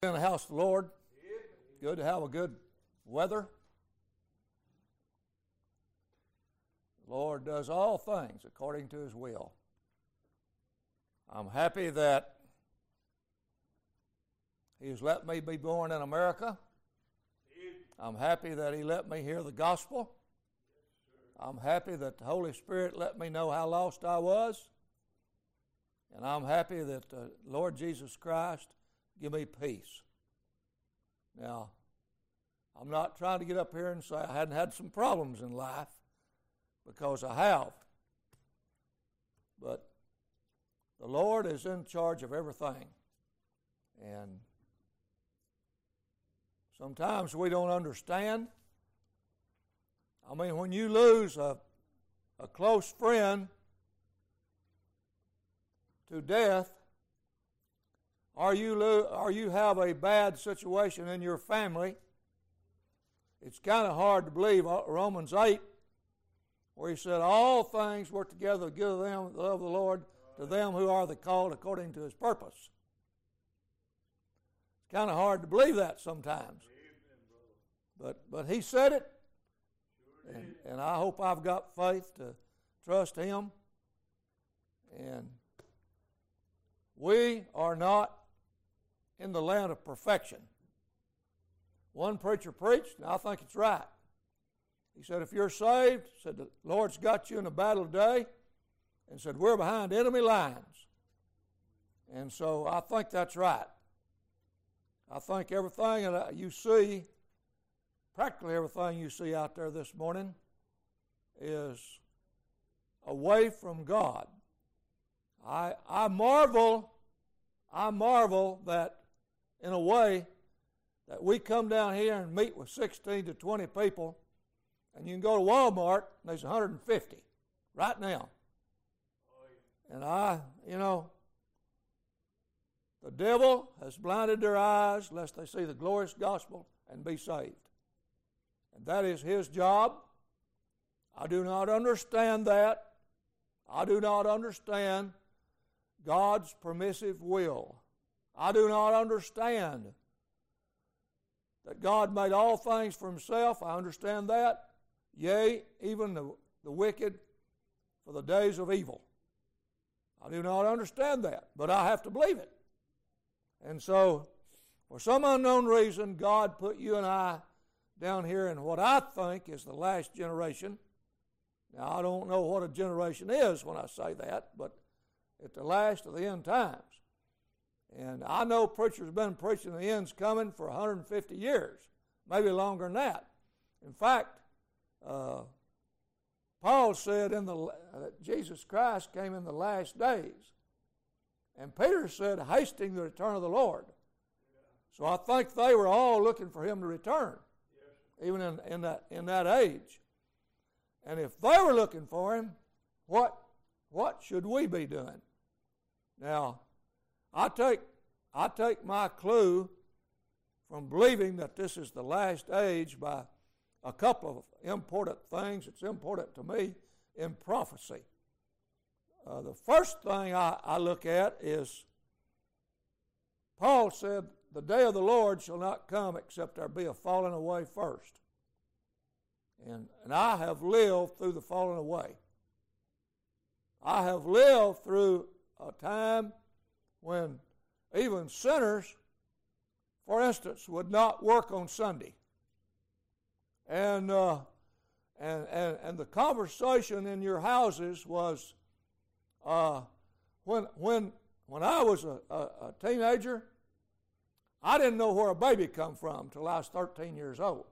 In the house of the Lord. Good to have a good weather. The Lord does all things according to His will. I'm happy that He has let me be born in America. I'm happy that He let me hear the gospel. I'm happy that the Holy Spirit let me know how lost I was. And I'm happy that the Lord Jesus Christ give me peace. Now, I'm not trying to get up here and say I hadn't had some problems in life, because I have. But the Lord is in charge of everything. And sometimes we don't understand. I mean, when you lose a close friend to death, or you have a bad situation in your family, it's kind of hard to believe Romans 8, where he said, all things work together to give them the love of the Lord to them who are the called according to His purpose. It's kind of hard to believe that sometimes. But he said it, and I hope I've got faith to trust Him. And we are not in the land of perfection. One preacher preached, and I think it's right. He said, if you're saved, said the Lord's got you in a battle today, and said, we're behind enemy lines. And so I think that's right. I think everything that you see, practically everything you see out there this morning, is away from God. I marvel that, in a way, that we come down here and meet with 16 to 20 people, and you can go to Walmart and there's 150 right now. And the devil has blinded their eyes lest they see the glorious gospel and be saved. And that is his job. I do not understand that. I do not understand God's permissive will. I do not understand that God made all things for Himself. I understand that. Yea, even the wicked for the days of evil. I do not understand that, but I have to believe it. And so, for some unknown reason, God put you and I down here in what I think is the last generation. Now, I don't know what a generation is when I say that, but at the last of the end times. And I know preachers have been preaching the end's coming for 150 years, maybe longer than that. In fact, Paul said that Jesus Christ came in the last days. And Peter said, hastening the return of the Lord. So I think they were all looking for Him to return, even in that age. And if they were looking for Him, what should we be doing? Now, I take my clue from believing that this is the last age by a couple of important things. It's important to me in prophecy. The first thing I look at is Paul said, the day of the Lord shall not come except there be a falling away first. And I have lived through the falling away. I have lived through a time when even sinners, for instance, would not work on Sunday. And the conversation in your houses was, when I was a teenager, I didn't know where a baby come from until I was 13 years old.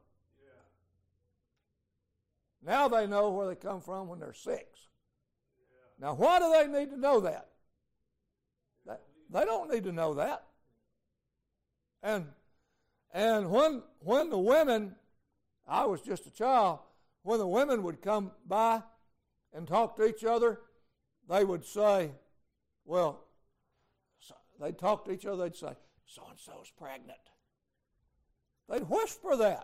Yeah. Now they know where they come from when they're 6. Yeah. Now, why do they need to know that? They don't need to know that. And when the women, I was just a child, when the women would come by and talk to each other, they would say, well, they'd talk to each other, they'd say, so-and-so's pregnant. They'd whisper that.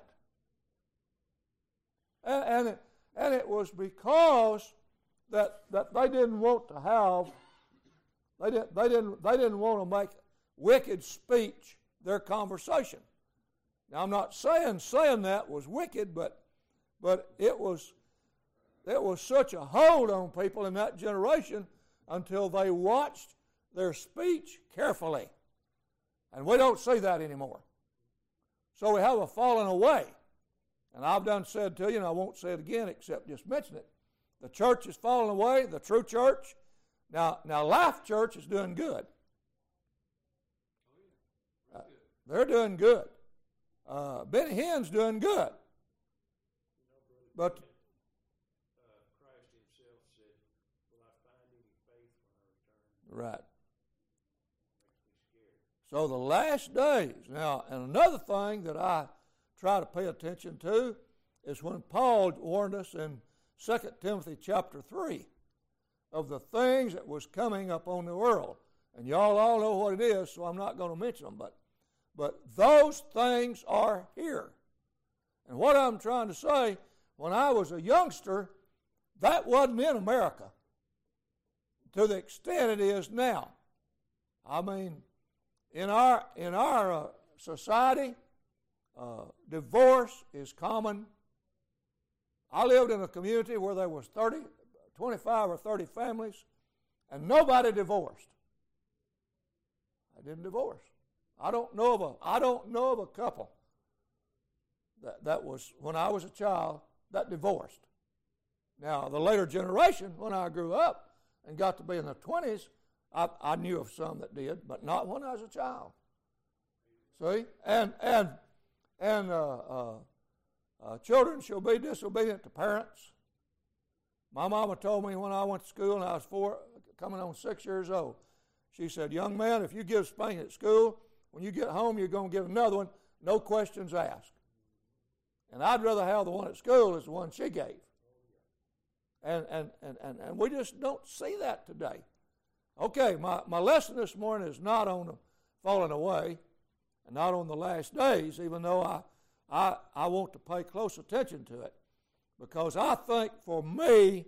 And it was because that they didn't want to have, they didn't want to make wicked speech their conversation. Now, I'm not saying that was wicked, but it was such a hold on people in that generation until they watched their speech carefully. And we don't see that anymore. So we have a falling away. And I've done said to you, and I won't say it again except just mention it. The church is falling away, the true church. Now Life Church is doing good. They're doing good. Benny Hinn's doing good. But Christ himself said, "Will I find any faith when I return?" right. So the last days. Now, and another thing that I try to pay attention to is when Paul warned us in 2 Timothy chapter 3 of the things that was coming upon the world. And y'all all know what it is, so I'm not going to mention them, but those things are here. And what I'm trying to say, when I was a youngster, that wasn't in America to the extent it is now. I mean, in our society, divorce is common. I lived in a community where there was 25 or 30 families, and nobody divorced. I didn't divorce. I don't know of a couple that was, when I was a child, that divorced. Now, the later generation, when I grew up and got to be in the 20s, I knew of some that did, but not when I was a child. See? And children shall be disobedient to parents. My mama told me when I went to school and I was coming on 6 years old, she said, "Young man, if you give spanking at school, when you get home you're going to give another one, no questions asked." And I'd rather have the one at school as the one she gave. And we just don't see that today. Okay, my lesson this morning is not on the falling away and not on the last days, even though I want to pay close attention to it. Because I think for me,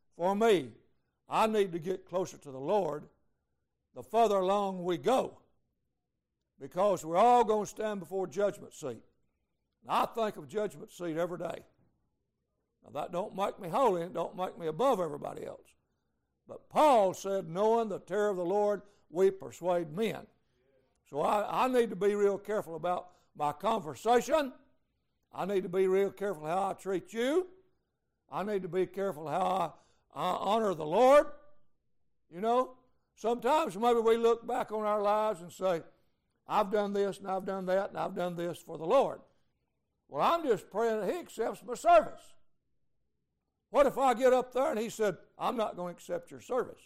I need to get closer to the Lord the further along we go. Because we're all going to stand before judgment seat. And I think of judgment seat every day. Now that don't make me holy, it don't make me above everybody else. But Paul said, knowing the terror of the Lord, we persuade men. So I need to be real careful about my conversation. I need to be real careful how I treat you. I need to be careful how I honor the Lord. You know, sometimes maybe we look back on our lives and say, I've done this and I've done that and I've done this for the Lord. Well, I'm just praying that He accepts my service. What if I get up there and He said, I'm not going to accept your service?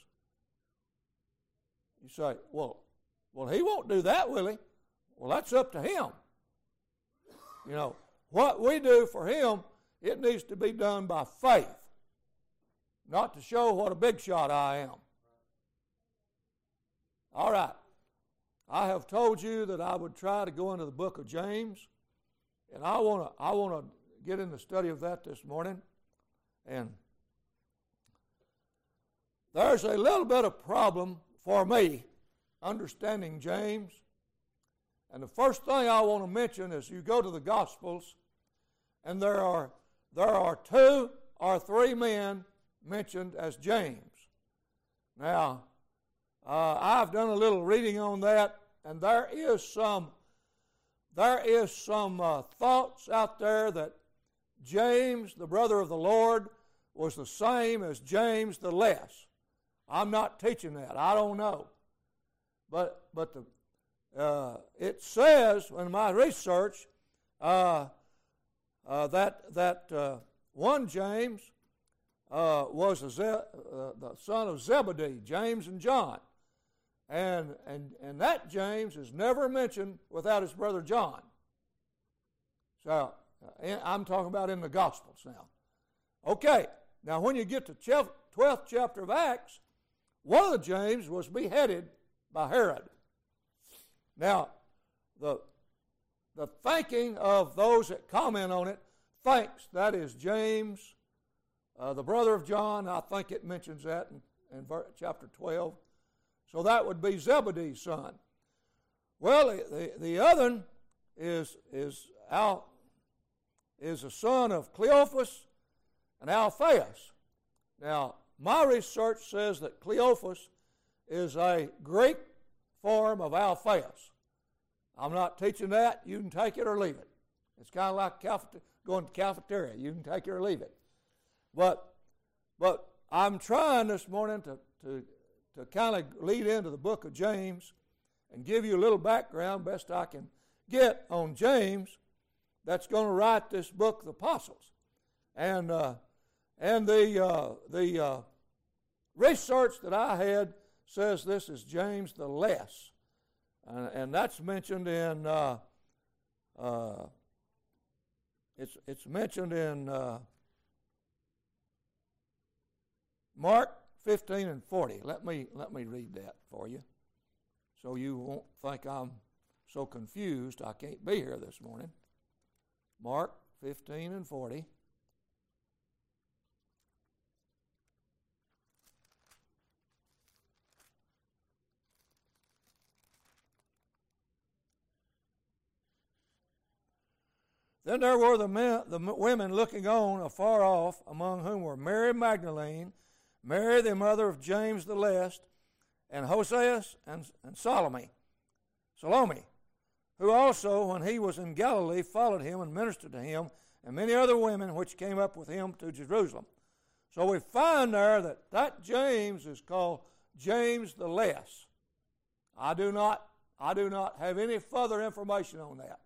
You say, well, He won't do that, will He? Well, that's up to Him. You know, what we do for Him, it needs to be done by faith, not to show what a big shot I am. All right. I have told you that I would try to go into the book of James, and I want to get in the study of that this morning. And there's a little bit of problem for me understanding James. And the first thing I want to mention is you go to the Gospels, and there are 2 or 3 men mentioned as James. Now, I've done a little reading on that, and there is some thoughts out there that James, the brother of the Lord, was the same as James the Less. I'm not teaching that. I don't know. But it says in my research that one James was the son of Zebedee, James and John. And that James is never mentioned without his brother John. So I'm talking about in the Gospels now. Okay, now when you get to 12th chapter of Acts, one of the James was beheaded by Herod. Now, the thinking of those that comment on it thinks that is James, the brother of John. I think it mentions that in chapter 12. So that would be Zebedee's son. Well, the other is a son of Cleophas and Alphaeus. Now, my research says that Cleophas is a Greek form of Alphaeus. I'm not teaching that. You can take it or leave it. It's kind of like going to cafeteria. You can take it or leave it. But I'm trying this morning to kind of lead into the book of James and give you a little background, best I can get, on James that's going to write this book of the apostles. And the research that I had says this is James the Less. And that's mentioned in it's mentioned in Mark 15 and 40. Let me read that for you, so you won't think I'm so confused I can't be here this morning. Mark 15 and 40. Then there were the women looking on afar off, among whom were Mary Magdalene, Mary the mother of James the Less, and Hoseas and Salome, who also, when he was in Galilee, followed him and ministered to him, and many other women which came up with him to Jerusalem. So we find there that James is called James the Less. I do not have any further information on that,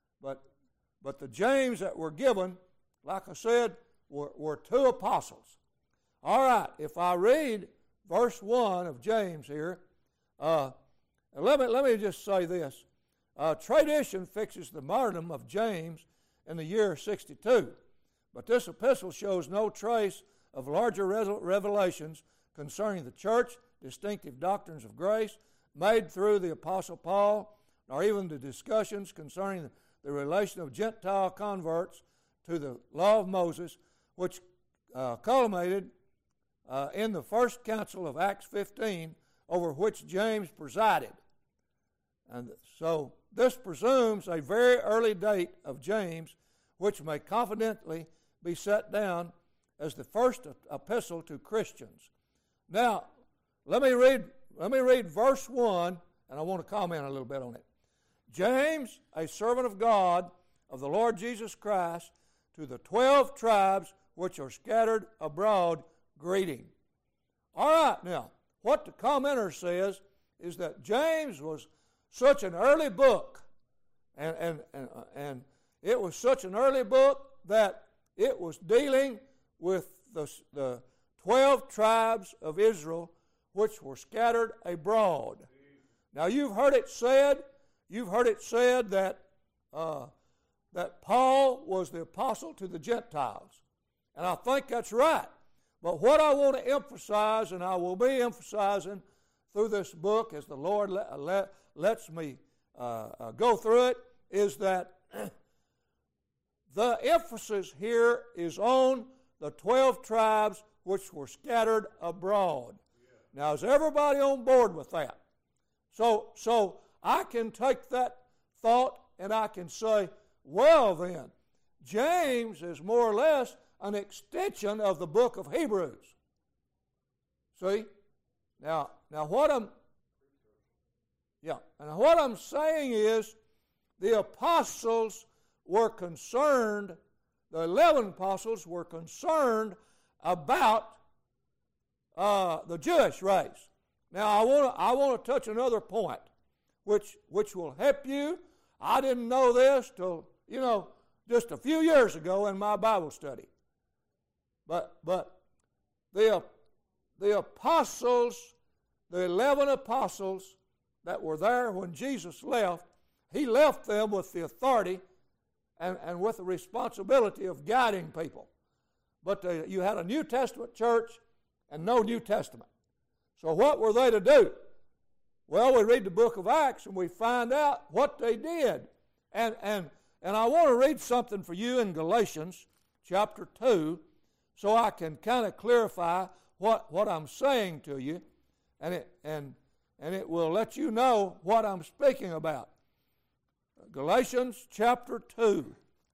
but the James that were given, like I said, were two apostles. All right, if I read verse 1 of James here, let me just say this. Tradition fixes the martyrdom of James in the year 62, but this epistle shows no trace of larger revelations concerning the church, distinctive doctrines of grace made through the Apostle Paul, nor even the discussions concerning the relation of Gentile converts to the law of Moses, which culminated in the first council of Acts 15, over which James presided. And so this presumes a very early date of James, which may confidently be set down as the first epistle to Christians. Now, let me read verse 1, and I want to comment a little bit on it. James, a servant of God, of the Lord Jesus Christ, to the 12 tribes which are scattered abroad, greeting. All right, now, what the commenter says is that James was such an early book, and it was such an early book that it was dealing with the 12 tribes of Israel which were scattered abroad. Now, you've heard it said that that Paul was the apostle to the Gentiles, and I think that's right. But what I want to emphasize, and I will be emphasizing through this book as the Lord lets me go through it, is that the emphasis here is on the 12 tribes which were scattered abroad. Yeah. Now, is everybody on board with that? So I can take that thought and I can say, well then, James is more or less an extension of the book of Hebrews. See? Now what I'm saying is the apostles were concerned, the 11 apostles were concerned about the Jewish race. Now I want to touch another point which will help you. I didn't know this till, just a few years ago in my Bible study. But the apostles, the 11 apostles that were there when Jesus left, he left them with the authority and with the responsibility of guiding people. But you had a New Testament church and no New Testament. So what were they to do? Well, we read the book of Acts and we find out what they did. And I want to read something for you in Galatians chapter 2 so I can kind of clarify what I'm saying to you. And and it will let you know what I'm speaking about. Galatians chapter 2.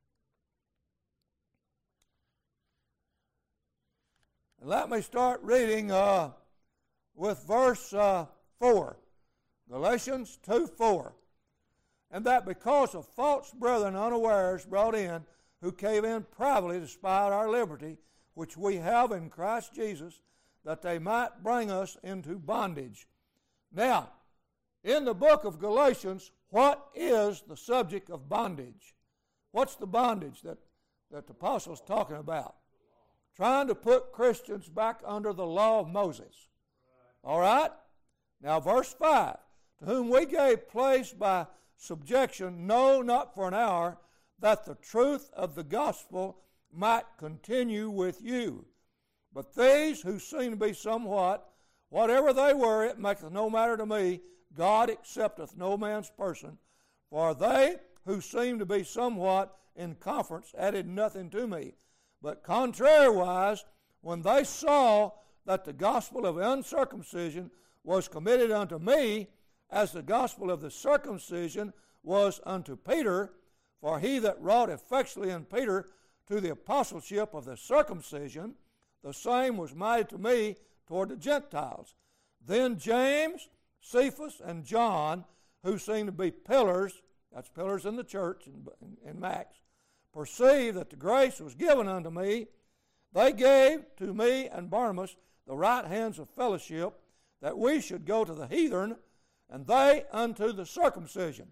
And let me start reading with verse 4. Galatians 2:4. And that because of false brethren unawares brought in, who came in privately to spy out our liberty, which we have in Christ Jesus, that they might bring us into bondage. Now, in the book of Galatians, what is the subject of bondage? What's the bondage that the apostle's talking about? Trying to put Christians back under the law of Moses. All right? Now, verse 5. To whom we gave place by subjection, no, not for an hour, that the truth of the gospel might continue with you. But these who seem to be somewhat, whatever they were, it maketh no matter to me, God accepteth no man's person. For they who seem to be somewhat in conference added nothing to me. But contrariwise, when they saw that the gospel of uncircumcision was committed unto me, as the gospel of the circumcision was unto Peter, for he that wrought effectually in Peter to the apostleship of the circumcision, the same was mighty to me toward the Gentiles. Then James, Cephas, and John, who seemed to be pillars, that's pillars in the church in Acts, perceived that the grace was given unto me. They gave to me and Barnabas the right hands of fellowship, that we should go to the heathen, and they unto the circumcision.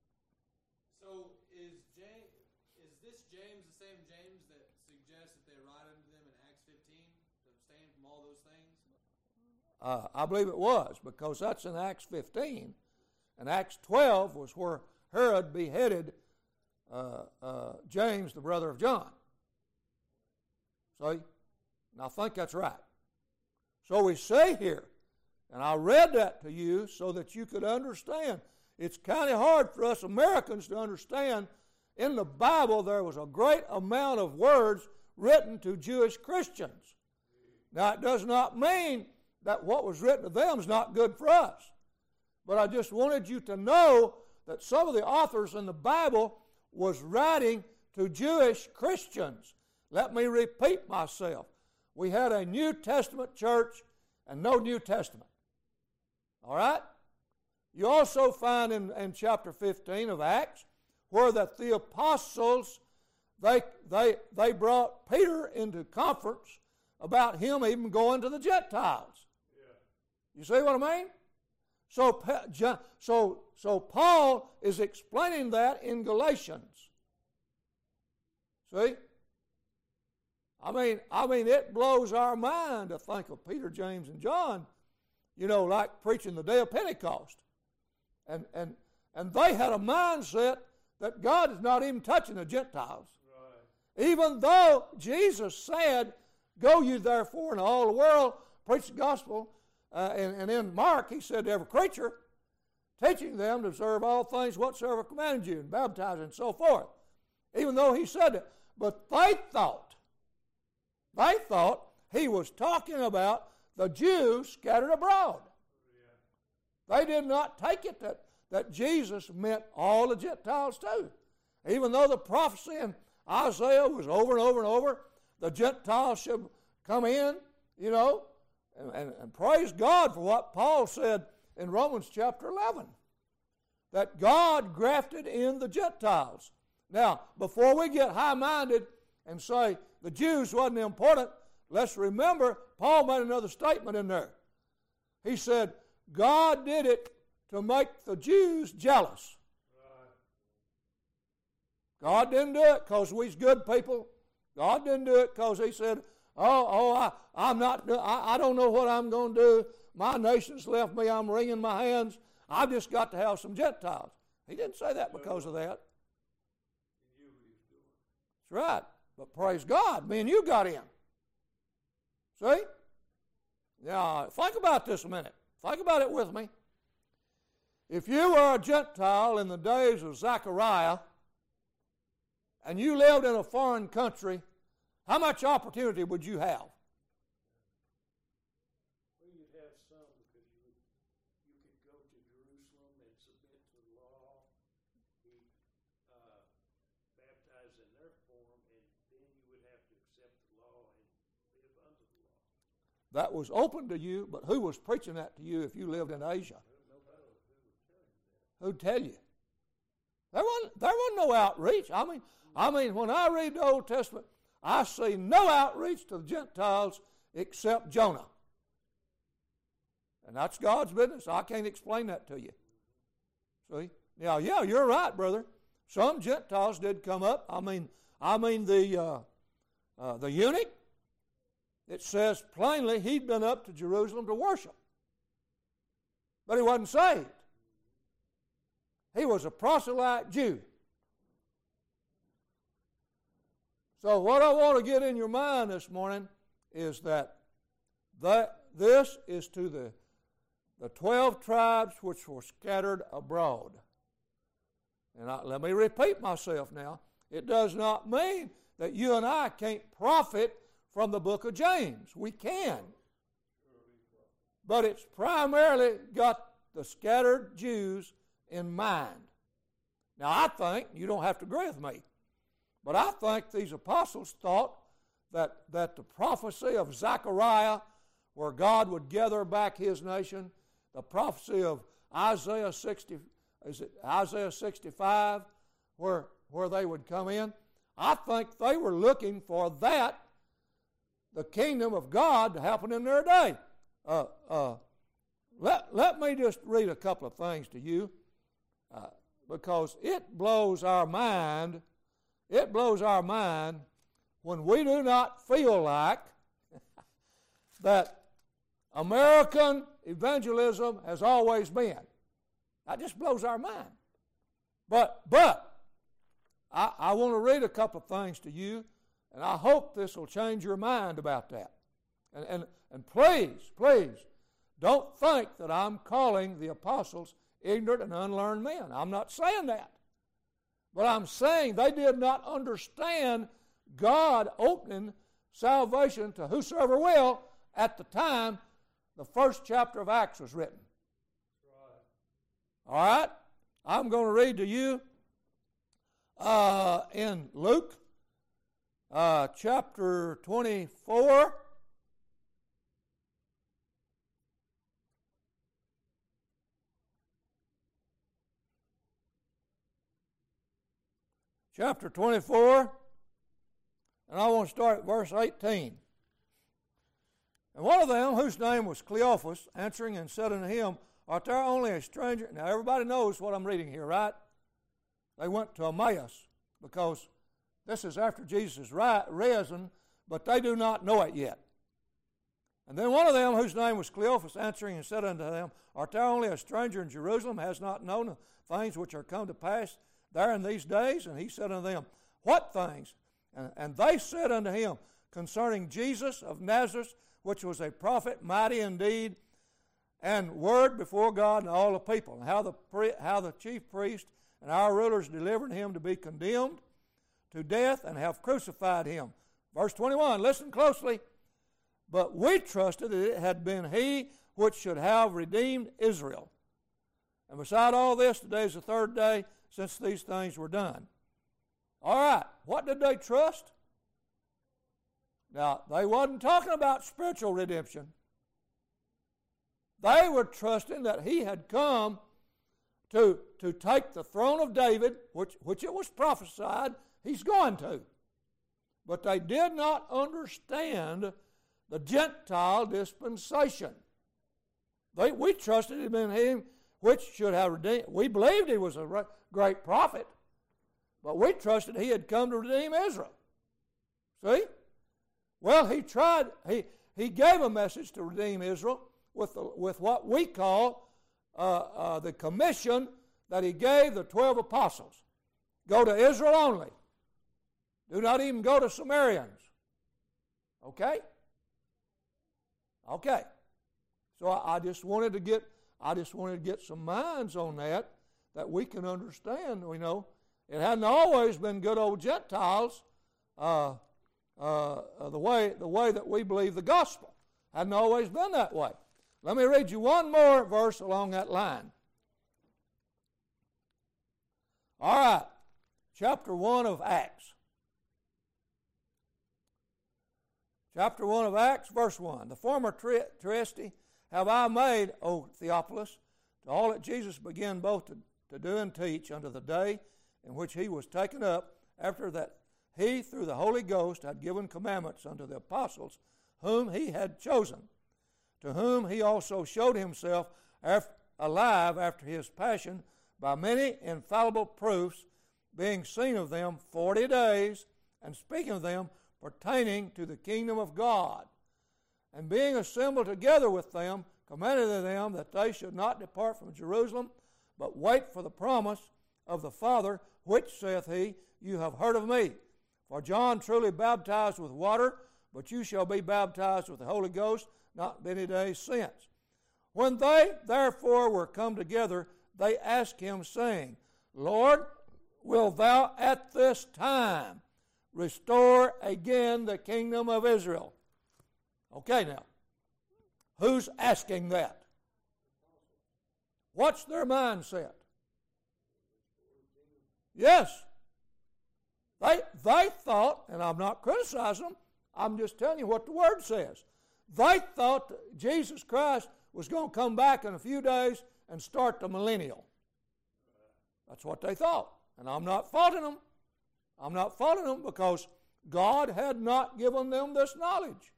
So is this James the same James that suggests that they write unto them in Acts 15 to abstain from all those things? I believe it was, because that's in Acts 15. And Acts 12 was where Herod beheaded James, the brother of John. See? And I think that's right. So we say here, and I read that to you so that you could understand. It's kind of hard for us Americans to understand. In the Bible, there was a great amount of words written to Jewish Christians. Now, it does not mean that what was written to them is not good for us. But I just wanted you to know that some of the authors in the Bible was writing to Jewish Christians. Let me repeat myself. We had a New Testament church and no New Testament. All right? You also find in chapter 15 of Acts where that the apostles, they brought Peter into conference about him even going to the Gentiles. Yeah. You see what I mean? So Paul is explaining that in Galatians. See? I mean, it blows our mind to think of Peter, James, and John, like preaching the day of Pentecost. And they had a mindset that God is not even touching the Gentiles. Right. Even though Jesus said, go you therefore into all the world, preach the gospel. And in Mark, he said to every creature, teaching them to observe all things whatsoever commanded you, and baptizing and so forth. Even though he said it. But they thought he was talking about the Jews scattered abroad. Yeah. They did not take it that Jesus meant all the Gentiles too. Even though the prophecy in Isaiah was over and over and over, the Gentiles should come in, and praise God for what Paul said in Romans chapter 11, that God grafted in the Gentiles. Now, before we get high-minded and say the Jews wasn't important, let's remember Paul made another statement in there. He said, God did it to make the Jews jealous. Right. God didn't do it because we's good people. God didn't do it because he said, I don't know what I'm going to do. My nation's left me. I'm wringing my hands. I've just got to have some Gentiles. He didn't say that because of that. That's right. But praise God, me and you got in. See? Now, think about this a minute. Think about it with me. If you were a Gentile in the days of Zechariah and you lived in a foreign country, how much opportunity would you have? Well, you'd have some because you could go that was open to you, but who was preaching that to you if you lived in Asia? Who'd tell you? There wasn't no outreach. I mean, when I read the Old Testament, I see no outreach to the Gentiles except Jonah. And that's God's business. I can't explain that to you. See? Now, yeah, you're right, brother. Some Gentiles did come up. I mean the eunuch. It says plainly he'd been up to Jerusalem to worship, but he wasn't saved. He was a proselyte Jew. So what I want to get in your mind this morning is that this is to the 12 tribes which were scattered abroad. And let me repeat myself now. It does not mean that you and I can't profit from the book of James. We can. But it's primarily got the scattered Jews in mind. Now, I think, you don't have to agree with me, but I think these apostles thought that the prophecy of Zechariah, where God would gather back his nation, the prophecy of Isaiah 65, where they would come in, I think they were looking for that, the kingdom of God, to happen in their day. Let me just read a couple of things to you, because it blows our mind. It blows our mind when we do not feel like that American evangelism has always been. That just blows our mind. But I want to read a couple of things to you, and I hope this will change your mind about that. And please, don't think that I'm calling the apostles ignorant and unlearned men. I'm not saying that. But I'm saying they did not understand God opening salvation to whosoever will at the time the first chapter of Acts was written. All right? I'm going to read to you in Luke chapter 24. Chapter 24, and I want to start at verse 18. And one of them, whose name was Cleophas, answering and said unto him, Art thou only a stranger? Now everybody knows what I'm reading here, right? They went to Emmaus, because this is after Jesus is risen, but they do not know it yet. And then one of them, whose name was Cleophas, answering and said unto them, Art thou only a stranger in Jerusalem, hast not known the things which are come to pass there in these days? And he said unto them, What things? And they said unto him, Concerning Jesus of Nazareth, which was a prophet, mighty in deed and word before God and all the people, and how the chief priest and our rulers delivered him to be condemned to death and have crucified him. Verse 21, listen closely. But we trusted that it had been he which should have redeemed Israel. And beside all this, today is the third day since these things were done. All right, what did they trust? Now, they wasn't talking about spiritual redemption. They were trusting that he had come to take the throne of David, which it was prophesied he's going to. But they did not understand the Gentile dispensation. We trusted him in him which should have redeemed. We believed he was a great prophet, but we trusted he had come to redeem Israel. See? Well, he tried. He gave a message to redeem Israel with what we call the commission that he gave the 12 apostles. Go to Israel only. Do not even go to Samaritans. Okay? Okay. So I just wanted to get some minds on that we can understand. We know it hadn't always been good old Gentiles the way that we believe the gospel. Hadn't always been that way. Let me read you one more verse along that line. All right, chapter 1 of Acts. Chapter 1 of Acts, verse 1. The former Trieste have I made, O Theophilus, to all that Jesus began both to do and teach unto the day in which he was taken up, after that he, through the Holy Ghost, had given commandments unto the apostles whom he had chosen, to whom he also showed himself alive after his passion by many infallible proofs, being seen of them 40 days, and speaking of them pertaining to the kingdom of God. And being assembled together with them, commanded them that they should not depart from Jerusalem, but wait for the promise of the Father, which, saith he, you have heard of me. For John truly baptized with water, but you shall be baptized with the Holy Ghost not many days since. When they therefore were come together, they asked him, saying, Lord, wilt thou at this time restore again the kingdom of Israel? Okay, now, who's asking that? What's their mindset? Yes. They thought, and I'm not criticizing them, I'm just telling you what the Word says. They thought that Jesus Christ was going to come back in a few days and start the millennial. That's what they thought. And I'm not faulting them. I'm not faulting them because God had not given them this knowledge.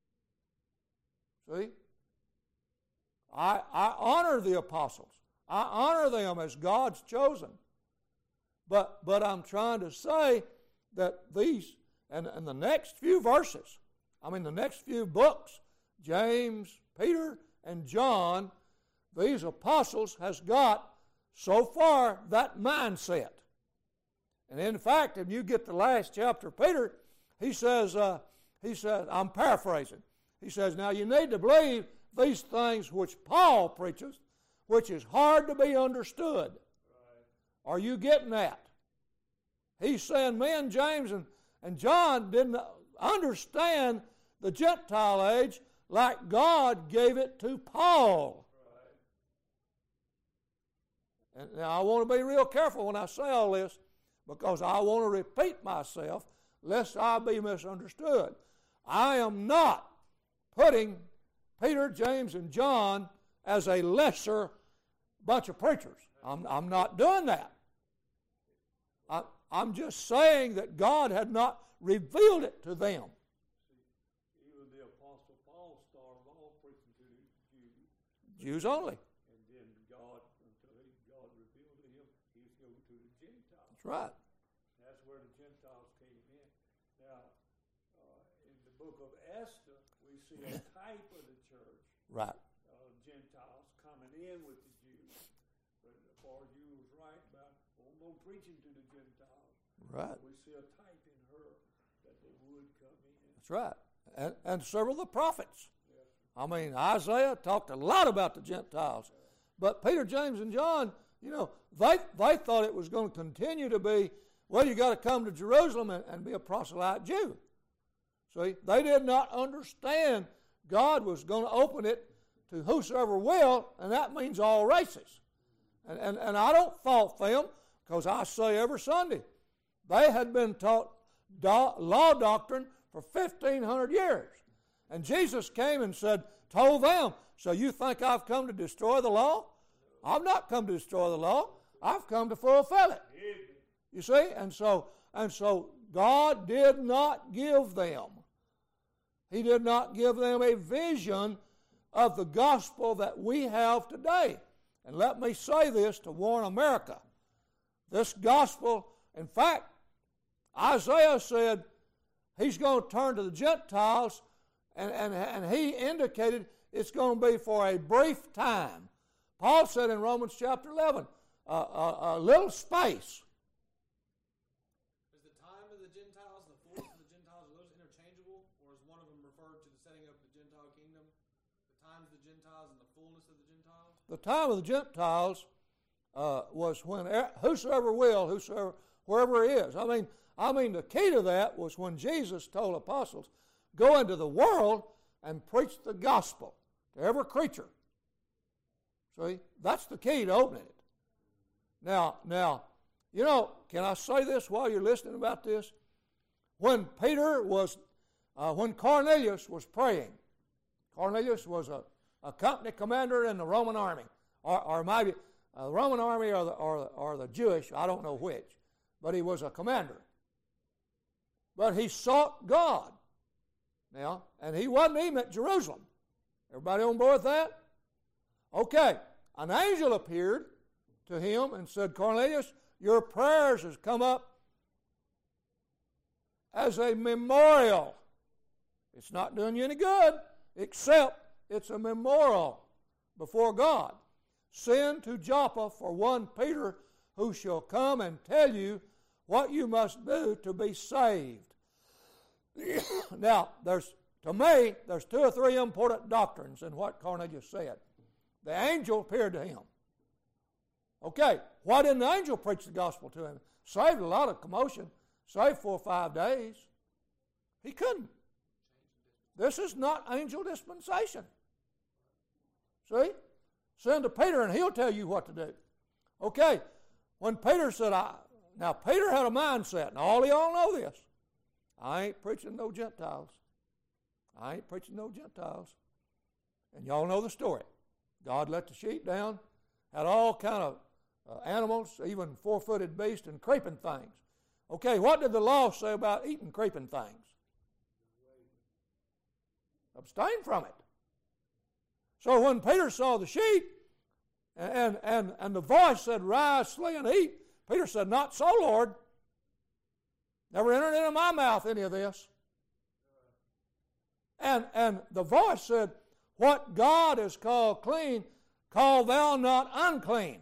See? I honor the apostles. I honor them as God's chosen. But I'm trying to say that these, and the next few verses, the next few books, James, Peter, and John, these apostles has got so far that mindset. And in fact, if you get the last chapter of Peter, he says, I'm paraphrasing. He says, now you need to believe these things which Paul preaches, which is hard to be understood. Right. Are you getting that? He's saying me and James and John didn't understand the Gentile age like God gave it to Paul. Right. And now I want to be real careful when I say all this because I want to repeat myself lest I be misunderstood. I am not putting Peter, James, and John as a lesser bunch of preachers. I'm not doing that. I'm just saying that God had not revealed it to them. Even the Apostle Paul started off preaching to the Jews. Jews only. And then God revealed to him, he's going to the Gentiles. That's right. That's where the Gentiles came in. Now, in the book of Esther, we see a type of the church. Right. Gentiles coming in with the Jews. But as far as you was right about no preaching to the Gentiles. Right. We see a type in her that they would come in. That's right. And several of the prophets. Yes. Isaiah talked a lot about the Gentiles. But Peter, James, and John, they thought it was going to continue to be, well, you got to come to Jerusalem and be a proselyte Jew. See, they did not understand God was going to open it to whosoever will, and that means all races. And I don't fault them because I say every Sunday, they had been taught law doctrine for 1,500 years. And Jesus came and told them, so you think I've come to destroy the law? I've not come to destroy the law. I've come to fulfill it. You see? And so God did not give them. He did not give them a vision of the gospel that we have today. And let me say this to warn America. This gospel, in fact, Isaiah said he's going to turn to the Gentiles, and he indicated it's going to be for a brief time. Paul said in Romans chapter 11, a little space. Is the time of the Gentiles and the fullness of the Gentiles, are those interchangeable, or is one of them referred to the setting up of the Gentile kingdom? The time of the Gentiles and the fullness of the Gentiles? The time of the Gentiles was when whosoever will, wherever he is. I mean, the key to that was when Jesus told apostles, go into the world and preach the gospel to every creature. See, that's the key to opening it. Now, can I say this while you're listening about this? When Peter was when Cornelius was praying. Cornelius was a company commander in the Roman army, or maybe the Roman army or the Jewish, I don't know which, but he was a commander. But he sought God. Now, and he wasn't even at Jerusalem. Everybody on board with that? Okay, an angel appeared to him and said, Cornelius, your prayers has come up as a memorial. It's not doing you any good, except it's a memorial before God. Send to Joppa for one Peter, who shall come and tell you what you must do to be saved. Now, to me, there's 2 or 3 important doctrines in what Cornelius said. The angel appeared to him. Okay, why didn't the angel preach the gospel to him? Saved a lot of commotion. Saved 4 or 5 days. He couldn't. This is not angel dispensation. See? Send to Peter and he'll tell you what to do. Okay, when Peter said, now Peter had a mindset, and all of y'all know this. I ain't preaching no Gentiles. I ain't preaching no Gentiles. And y'all know the story. God let the sheep down, had all kind of animals, even 4-footed beasts and creeping things. Okay, what did the law say about eating creeping things? Abstain from it. So when Peter saw the sheep, and the voice said, rise, slay, and eat, Peter said, not so, Lord. Never entered into my mouth any of this. And the voice said, what God has called clean, call thou not unclean.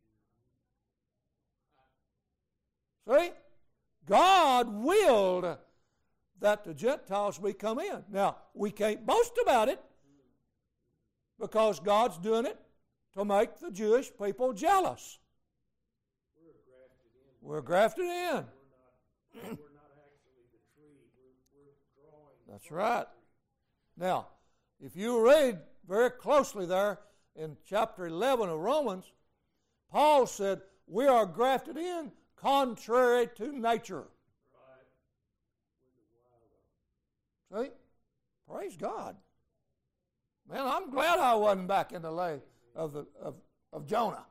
See? God willed that the Gentiles be come in. Now, we can't boast about it because God's doing it to make the Jewish people jealous. We're grafted in. We're not actually the tree. We're drawing. That's right. Now, if you read very closely there in chapter 11 of Romans, Paul said, we are grafted in contrary to nature. See? Praise God. Man, I'm glad I wasn't back in the lay of Jonah.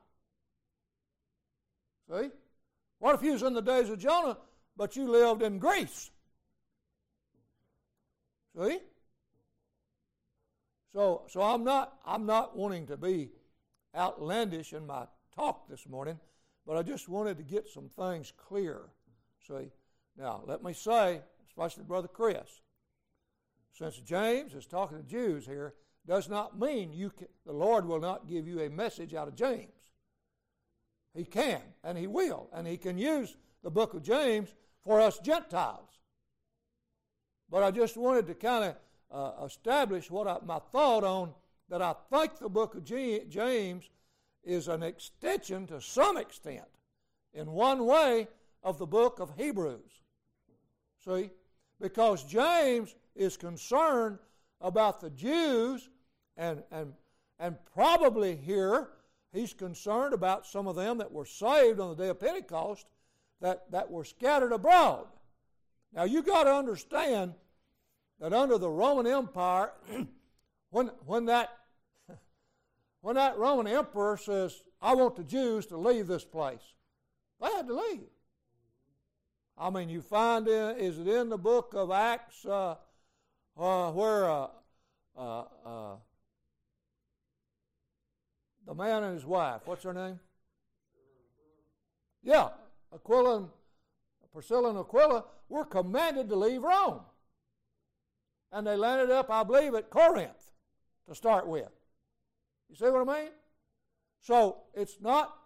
See? What if you was in the days of Jonah, but you lived in Greece? See? So I'm not wanting to be outlandish in my talk this morning, but I just wanted to get some things clear. See? Now, let me say, especially Brother Chris, since James is talking to Jews here, does not mean the Lord will not give you a message out of James. He can, and He will, and He can use the book of James for us Gentiles. But I just wanted to kind of establish my thought on that I think the book of James is an extension to some extent, in one way, of the book of Hebrews. See? Because James is concerned about the Jews, and probably here he's concerned about some of them that were saved on the day of Pentecost that were scattered abroad. Now you got to understand that under the Roman Empire, when that Roman emperor says, I want the Jews to leave this place, they had to leave. I mean, you find is it in the book of Acts where the man and his wife, what's her name? Yeah, Priscilla and Aquila were commanded to leave Rome. And they landed up, I believe, at Corinth to start with. You see what I mean? So it's not,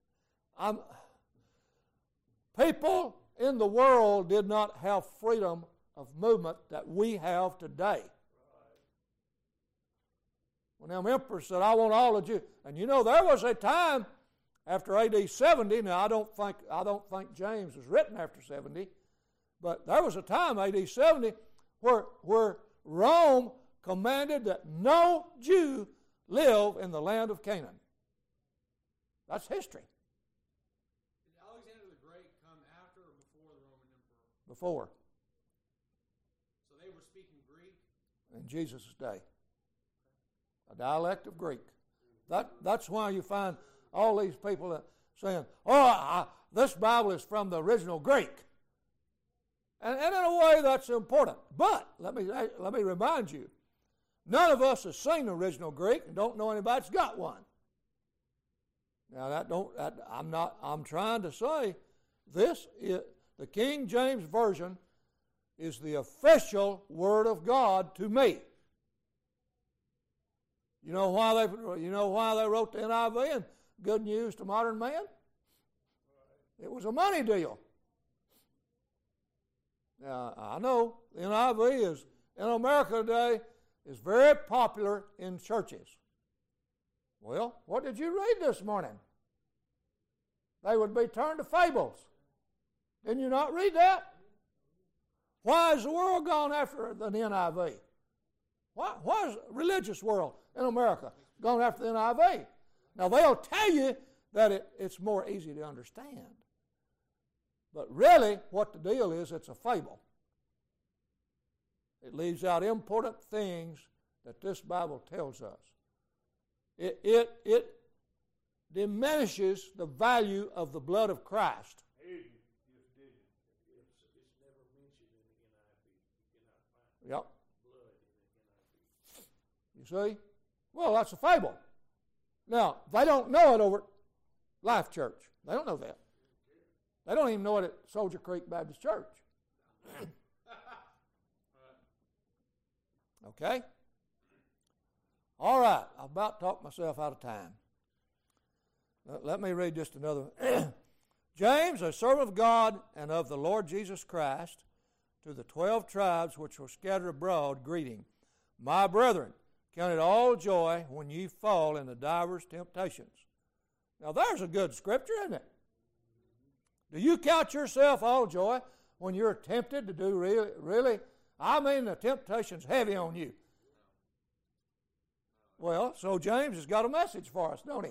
people in the world did not have freedom of movement that we have today. When them emperors said, I want all the Jews. And you know, there was a time after AD 70, now I don't think James was written after 70, but there was a time, AD 70, where Rome commanded that no Jew live in the land of Canaan. That's history. Did Alexander the Great come after or before the Roman emperor? Before. So they were speaking Greek? In Jesus' day. A dialect of Greek. That's why you find all these people saying, this Bible is from the original Greek. And in a way, that's important. But let me remind you, none of us has seen the original Greek and don't know anybody that's got one. Now I'm trying to say the King James Version is the official Word of God to me. You know why they wrote the NIV and Good News to Modern Man? It was a money deal. Now, I know the NIV is, in America today, is very popular in churches. Well, what did you read this morning? They would be turned to fables. Didn't you not read that? Why has the world gone after the NIV? Why is the religious world in America gone after the NIV? Now, they'll tell you that it's more easy to understand. But really, what the deal is, it's a fable. It leaves out important things that this Bible tells us. It diminishes the value of the blood of Christ. It's never mentioned in the NIV. You cannot find blood in the NIV. You see? Well, that's a fable. Now, they don't know it over at Life Church. They don't know that. They don't even know it at Soldier Creek Baptist Church. Okay? All right. I've about talked myself out of time. Let me read just another. James, a servant of God and of the Lord Jesus Christ, to the 12 tribes which were scattered abroad, greeting. My brethren, count it all joy when ye fall into divers temptations. Now there's a good scripture, isn't it? Do you count yourself all joy when you're tempted to do really? I mean, the temptation's heavy on you. Well, so James has got a message for us, don't he?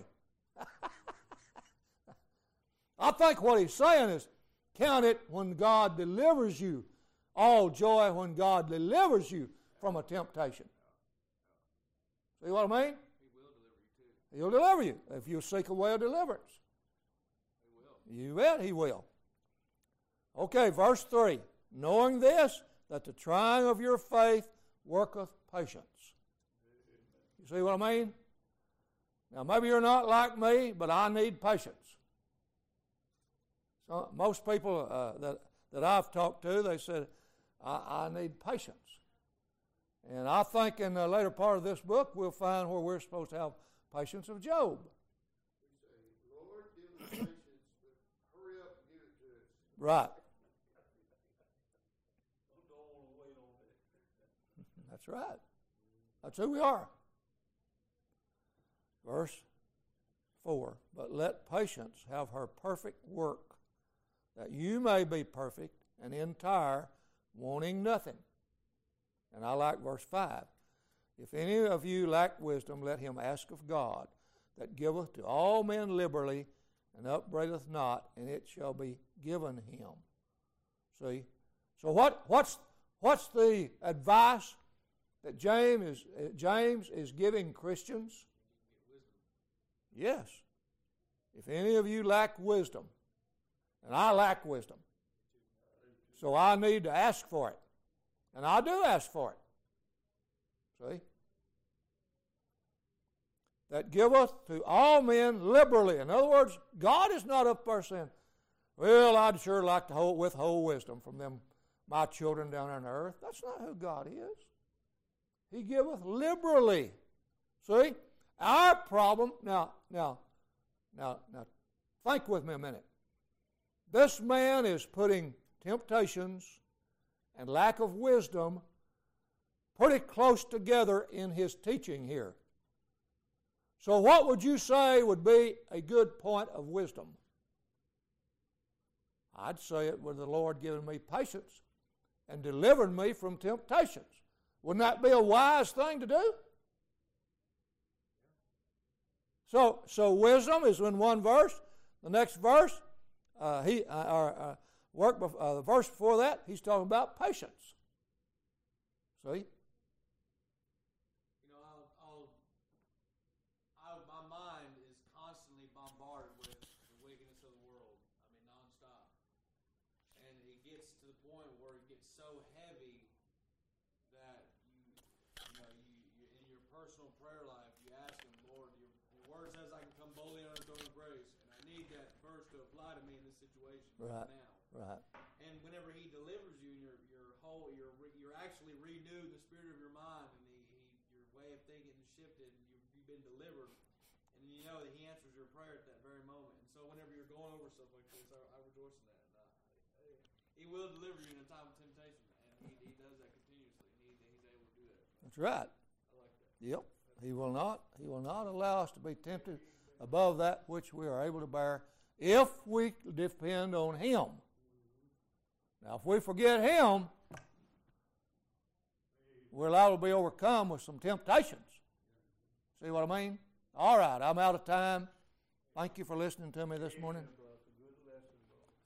I think what he's saying is, count it when God delivers you. All joy when God delivers you from a temptation. See what I mean? He will deliver you too. He'll deliver you if you seek a way of deliverance. He will. You bet he will. Okay, verse 3. Knowing this, that the trying of your faith worketh patience. You see what I mean? Now, maybe you're not like me, but I need patience. So most people that I've talked to, they said, I need patience. And I think in the later part of this book, we'll find where we're supposed to have patience of Job. We say, Lord, give us patience, but hurry up and give it to us. Right. Don't want to wait on it. That's right. That's who we are. Verse 4. But let patience have her perfect work, that you may be perfect and entire, wanting nothing. And I like verse 5. If any of you lack wisdom, let him ask of God, that giveth to all men liberally, and upbraideth not, and it shall be given him. See? So what's the advice that James is giving Christians? Yes. If any of you lack wisdom, and I lack wisdom, so I need to ask for it. And I do ask for it. See? That giveth to all men liberally. In other words, God is not up there saying, well, I'd sure like to withhold wisdom from them, my children down there on earth. That's not who God is. He giveth liberally. See? Our problem, now, think with me a minute. This man is putting temptations and lack of wisdom pretty close together in his teaching here. So what would you say would be a good point of wisdom? I'd say it with the Lord giving me patience and delivering me from temptations. Wouldn't that be a wise thing to do? So wisdom is in one verse. The next verse, the verse before that, he's talking about patience. See? You know, my mind is constantly bombarded with the wickedness of the world. I mean, nonstop. And it gets to the point where it gets so heavy that you in your personal prayer life, you ask Him, Lord, your word says I can come boldly under the throne of grace, and I need that verse to apply to me in this situation Right. now. Right. And whenever He delivers you, and you're actually renewed in the spirit of your mind, and your way of thinking is shifted, and you've been delivered, and you know that He answers your prayer at that very moment. And so whenever you're going over stuff like this, I rejoice in that. And He will deliver you in a time of temptation, and He does that continuously, and He's able to do that. That's right. I like that. Yep. He will not allow us to be tempted above that which we are able to bear if we depend on Him. Now, if we forget Him, we're liable to be overcome with some temptations. See what I mean? All right, I'm out of time. Thank you for listening to me this morning.